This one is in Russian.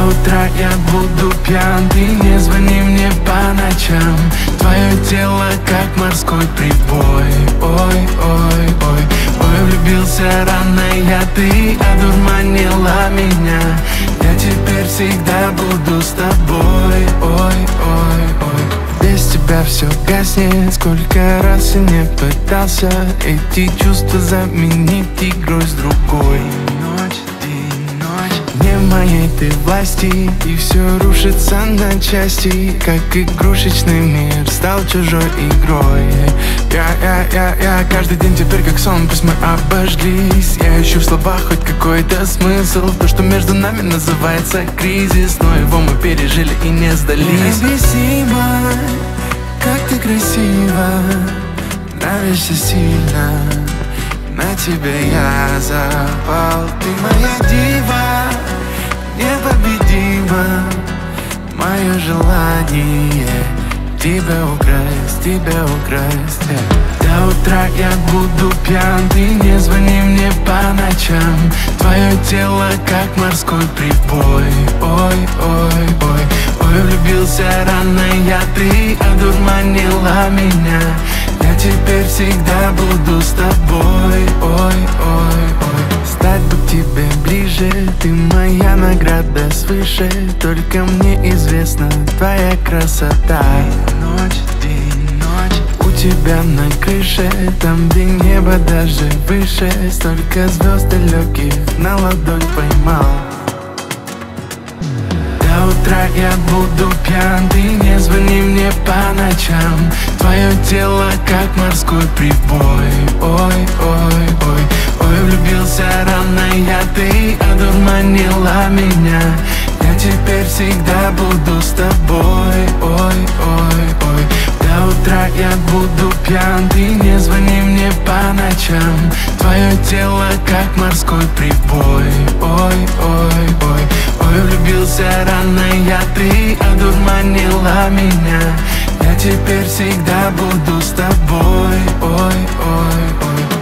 До утра я буду пьян, ты не звони мне по ночам. Твое тело как морской прибой. Ой, ой, ой, ой, влюбился рано я, ты одурманила меня. Я теперь всегда буду с тобой. Ой, ой, ой. Без тебя все гаснет, сколько раз я не пытался эти чувства заменить игрой с другой. Ночь, день, ночь, не в моей ты власти, и все рушится на части, как игрушечный мир стал чужой игрой. Я каждый день теперь как сон, пусть мы обожглись. Я ищу в словах хоть какой-то смысл, то, что между нами называется кризис, но его мы пережили и не сдались. Необъяснимо, как ты красива, нравишься сильно, на тебе я запал. Ты моя дива, непобедима, мое желание тебя украсть. До утра я буду пьян, ты не звони мне по ночам. Твое тело как морской прибой. Ой, ой, ой, ой, влюбился рано я, ты одурманила меня. Я теперь всегда буду с тобой. Ой, ой, ой, стать бы к тебе ближе, ты моя награда свыше. Только мне известна твоя красота. Ночь, день, ночь, у тебя на крыше, там где небо даже выше. Столько звезд далеких на ладонь поймал. До утра я буду пьян, ты не звони мне по ночам. Твое тело как морской прибой. Ой, ой, ой, ой, влюбился рано я, ты одурманила меня. Я теперь всегда буду с тобой. Ой, ой, ой, до утра я буду пьян, ты не звони мне по ночам. Твое тело как морской прибой. Ой, ой, ой, ой, влюбился рано я, ты одурманила меня. Я теперь всегда буду с тобой. Ой, ой, ой.